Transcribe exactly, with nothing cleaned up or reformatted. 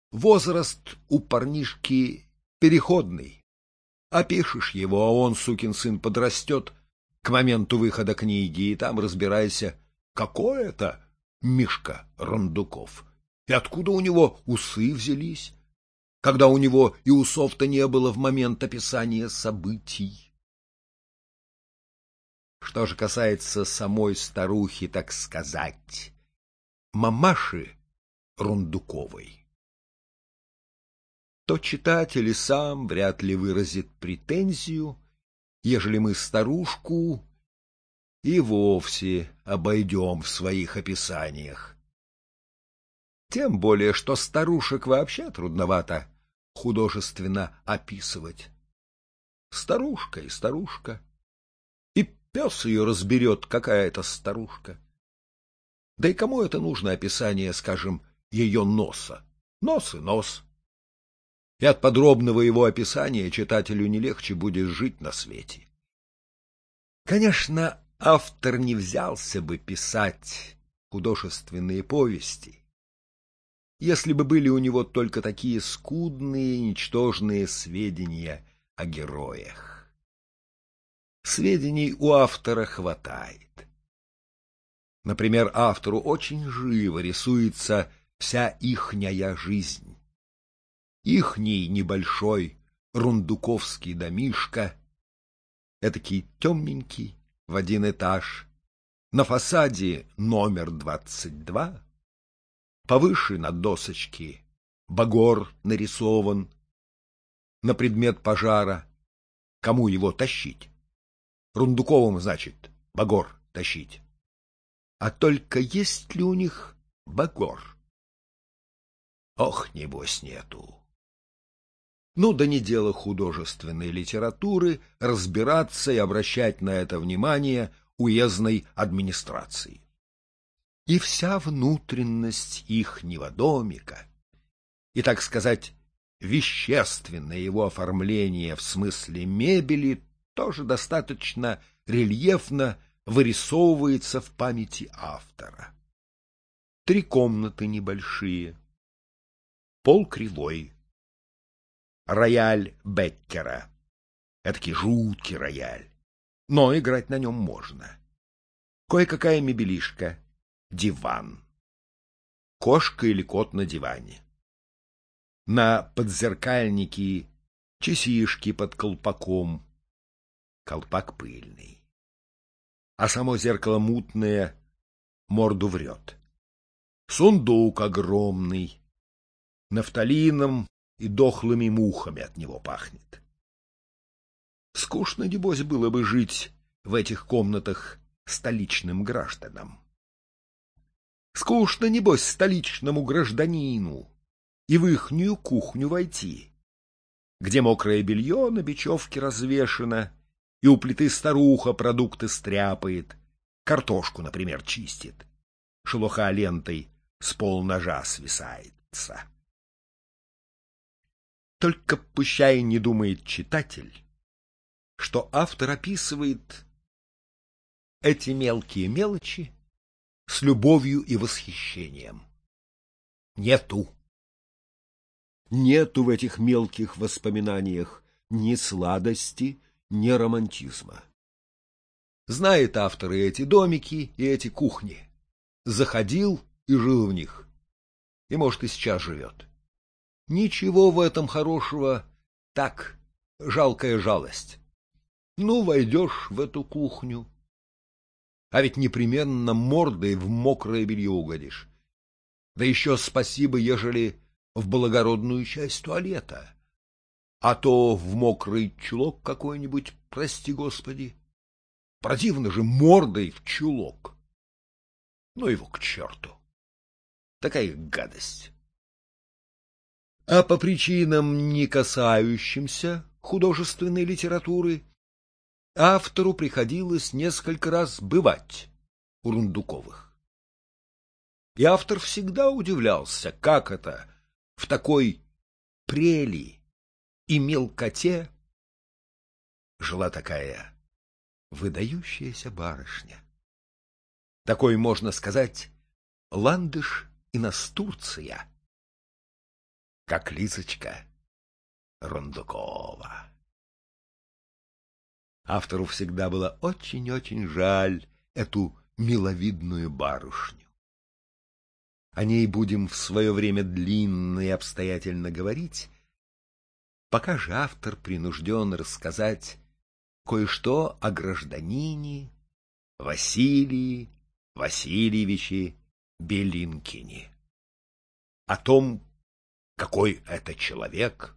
Возраст у парнишки переходный. Опишешь его, а он, сукин сын, подрастет к моменту выхода книги, и там разбирайся, какой это Мишка Рундуков, и откуда у него усы взялись, когда у него и усов-то не было в момент описания событий. Что же касается самой старухи, так сказать, мамаши Рундуковой, то читатель и сам вряд ли выразит претензию, ежели мы старушку и вовсе обойдем в своих описаниях. Тем более, что старушек вообще трудновато художественно описывать. Старушка и старушка. И пес ее разберет, какая это старушка. Да и кому это нужно описание, скажем, ее носа? Нос и нос. И от подробного его описания читателю не легче будет жить на свете. Конечно, автор не взялся бы писать художественные повести, если бы были у него только такие скудные, ничтожные сведения о героях. Сведений у автора хватает. Например, автору очень живо рисуется вся ихняя жизнь. Ихний небольшой рундуковский домишко, этакий темненький, в один этаж, на фасаде номер двадцать два, повыше на досочке багор нарисован, на предмет пожара, кому его тащить? Рундуковым, значит, багор тащить. А только есть ли у них багор? Ох, небось нету. Ну да не дело художественной литературы разбираться и обращать на это внимание уездной администрации. И вся внутренность ихнего домика, и, так сказать, вещественное его оформление в смысле мебели тоже достаточно рельефно вырисовывается в памяти автора. Три комнаты небольшие, пол кривой, рояль Беккера. Этакий жуткий рояль, но играть на нем можно. Кое-какая мебелишка, диван. Кошка или кот на диване. На подзеркальнике часишки под колпаком. Колпак пыльный. А само зеркало мутное, морду врет. Сундук огромный, нафталином и дохлыми мухами от него пахнет. Скучно, небось, было бы жить в этих комнатах столичным гражданам. Скучно, небось, столичному гражданину и в ихнюю кухню войти, где мокрое белье на бечевке развешено, и у плиты старуха продукты стряпает, картошку, например, чистит, шелуха лентой с полножа свисается. Только пущай не думает читатель, что автор описывает эти мелкие мелочи с любовью и восхищением. Нету. Нету в этих мелких воспоминаниях ни сладости, ни романтизма. Знает автор и эти домики, и эти кухни. Заходил и жил в них. И, может, и сейчас живет. Ничего в этом хорошего, так, жалкая жалость. Ну, войдешь в эту кухню, а ведь непременно мордой в мокрое белье угодишь. Да еще спасибо, ежели в благородную часть туалета, а то в мокрый чулок какой-нибудь, прости господи. Противно же мордой в чулок. Ну его к черту. Такая гадость. А по причинам, не касающимся художественной литературы, автору приходилось несколько раз бывать у Рундуковых. И автор всегда удивлялся, как это в такой прели и мелкоте жила такая выдающаяся барышня. Такой, можно сказать, ландыш и настурция. как Лизочка Рундукова. Автору всегда было очень-очень жаль эту миловидную барышню. О ней будем в свое время длинно и обстоятельно говорить, пока же автор принужден рассказать кое-что о гражданине Василии Васильевиче Белинкине, о том, какой это человек